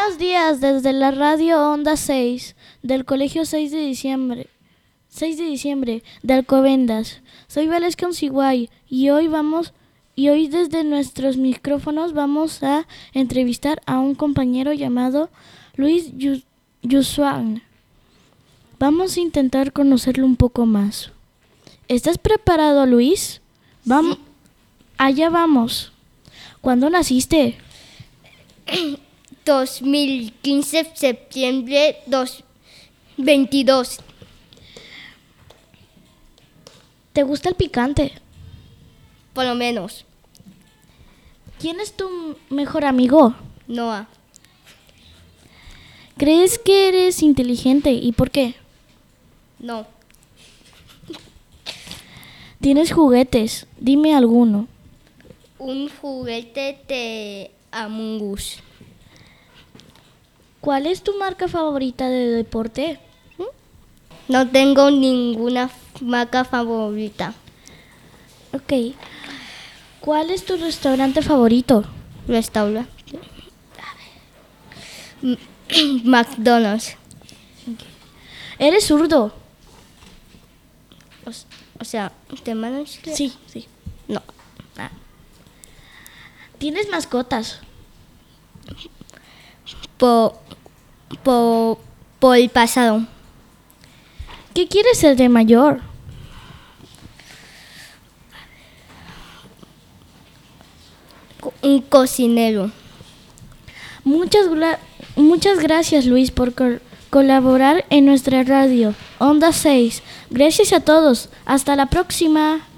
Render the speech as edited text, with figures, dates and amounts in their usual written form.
Buenos días desde la radio Onda 6 del Colegio 6 de diciembre de Alcobendas. Soy Valesca Unciguay y hoy desde nuestros micrófonos vamos a entrevistar a un compañero llamado Luis Yusuan. Vamos a intentar conocerlo un poco más. ¿Estás preparado, Luis? Vamos. Allá vamos. ¿Cuándo naciste? 2015, septiembre 22. ¿Te gusta el picante? Por lo menos. ¿Quién es tu mejor amigo? Noah. ¿Crees que eres inteligente y por qué? No. ¿Tienes juguetes? Dime alguno. Un juguete de Among Us. ¿Cuál es tu marca favorita de deporte? No tengo ninguna marca favorita. Ok. ¿Cuál es tu restaurante favorito? Restaurante. McDonald's. ¿Eres zurdo? O sea, ¿te mandan? Sí. No. ¿Tienes mascotas? Por el pasado. ¿Qué quieres ser de mayor? Un cocinero. Muchas gracias, Luis, por colaborar en nuestra radio Onda 6. Gracias a todos. Hasta la próxima.